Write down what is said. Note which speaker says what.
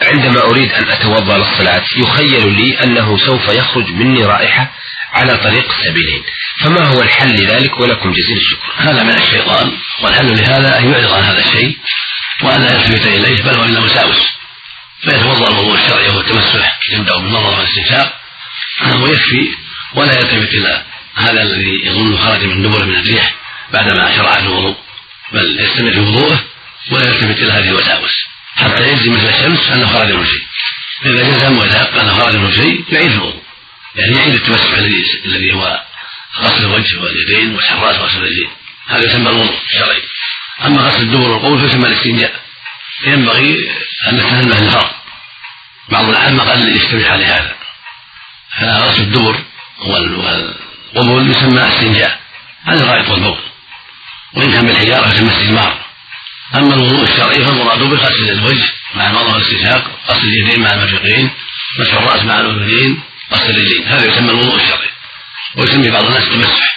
Speaker 1: عندما أريد أن أتوضأ للصلاة يخيل لي أنه سوف يخرج مني رائحة على طريق السبيلين، فما هو الحل لذلك؟ ولكم جزيل الشكر.
Speaker 2: هذا من الشيطان، والحل لهذا أن يعرض عن هذا الشيء وأن لا يلتفت إليه، بل هو إلا وساوس، فيتوضأ الوضوء الشرعي وهو التمسح، يبدأ بالنظر والاستنشاق ويكفي، ولا يلتفت إلى هذا الذي يظن خرج من دبر من الريح بعدما شرع في الوضوء، بل يستمر في وضوءه ولا يلتفت إلى هذه الوساوس حتى يجزم مثل الشمس أنه خرج من شيء. فإذا جزم ويتيقن أنه خرج من شيء يعيد الوضوء، يعني يعيد التمسح الذي هو غسل الوجه واليدين ومسح الراس وغسل الرجلين، هذا يسمى الوضوء الشرعي. أما غسل الدبر والقبول فيسمى الاستنجاء، ينبغي أن نتنبه للفرق، بعض العامة قال يشتبه على هذا، فغسل الدبر والقبول يسمى استنجاء، هذا الغائط والبول، وإن كان بالحجارة يسمى استجمار. أما الوضوء الشرعي فالمراد بغسل الوجه مع المضمضة والاستنشاق، غسل اليدين مع المرفقين، مسح الرأس مع الأذنين، غسل الرجلين، هذا يسمى الوضوء الشرعي، ويسمي بعض الناس التمسح،